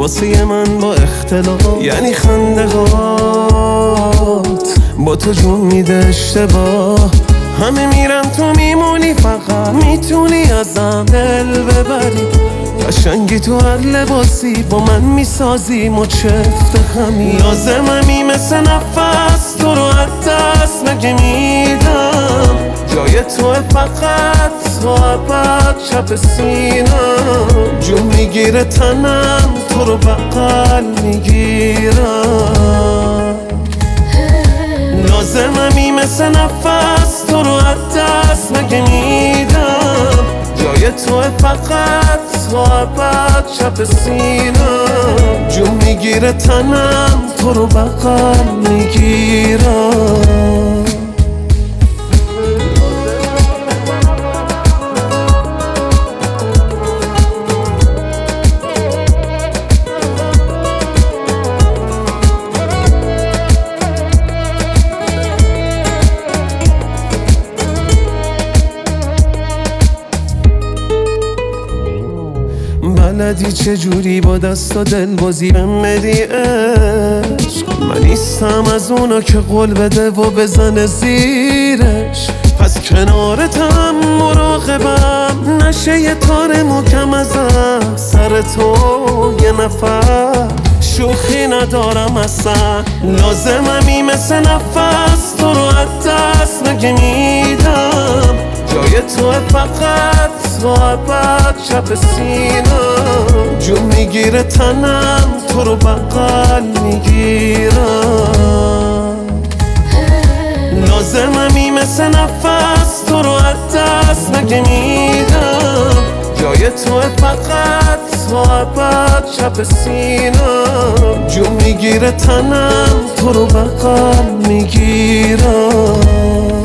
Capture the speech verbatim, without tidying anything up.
واسه من با اختلاف، یعنی خنده هات با تو جون میده اشتباه. همه میرن تو میمونی، فقط میتونی ازم دل ببری. قشنگی تو هر لباسی با من میسازی مچفت خمی. لازممی مثل نفس تو رو از دست مگه میدم. جای تو فقط تو ابد چپ سینم. جون میگیره تنم تو رو بغل میگیرم. لازممی مثل نفس تو رو از دست مگه میدم. جای تو فقط تو ابد چپ سینم. جون میگیره تنم تو رو بغل میگیرم. بلدی چجوری با دست و دل بازی بهم بدی عشق. من نیستم از اونا که قول بده و بزنه زیرش. پس کنارتم مراقبم نشه یه تار محکم ازم. سر تو یه نفر شوخی ندارم اصلا. لازممی مثل نفس تو رو از دست مگه میدم. جای تو فقط تو ابد چپ سینم. جون میگیره تنم تو رو بغل میگیرم. لازممی مثل نفس تو رو از دست مگه میدم. جای تو فقط تو ابد چپ سینم. جون میگیره تنم تو رو بغل میگیرم.